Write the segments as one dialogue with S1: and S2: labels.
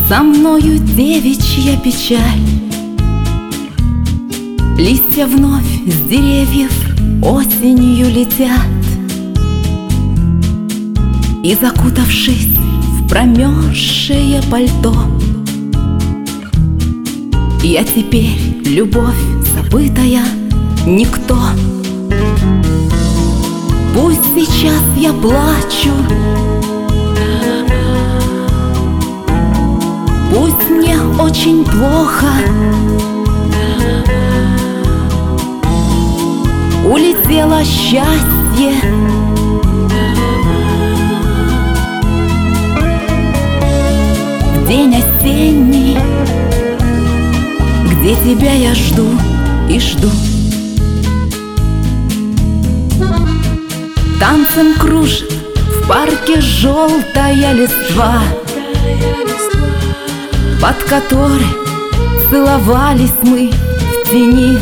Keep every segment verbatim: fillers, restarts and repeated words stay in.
S1: За мною девичья печаль. Листья вновь с деревьев осенью летят, и, закутавшись в промерзшее пальто, я теперь любовь забытая, никто. Пусть сейчас я плачу, пусть мне очень плохо, улетело счастье. В день осенний, где тебя я жду и жду. Танцем кружит в парке желтая листва, под которой целовались мы в тени.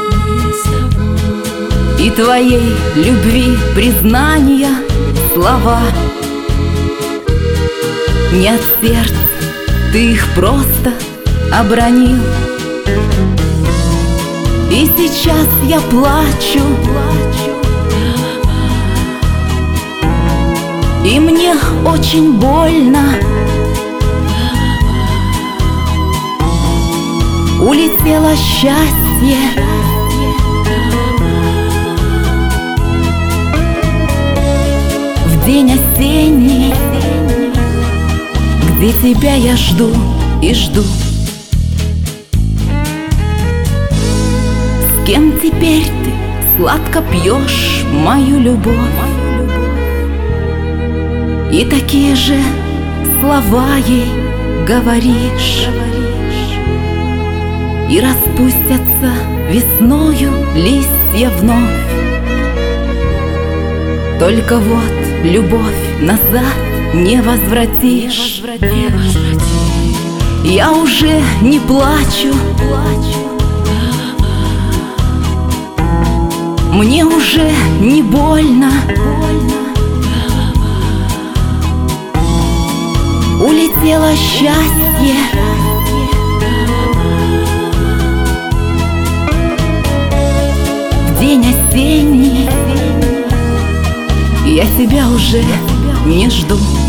S1: И твоей любви признания слова не от сердца, ты их просто обронил. И сейчас я плачу, и мне очень больно. Улетело счастье. В день осенний, где тебя я жду и жду. С кем теперь ты сладко пьешь мою любовь? И такие же слова ей говоришь, и распустятся весною листья вновь. Только вот любовь назад не возвратишь. Я уже не плачу, мне уже не больно. Улетело счастье. В день осенний я тебя уже не жду.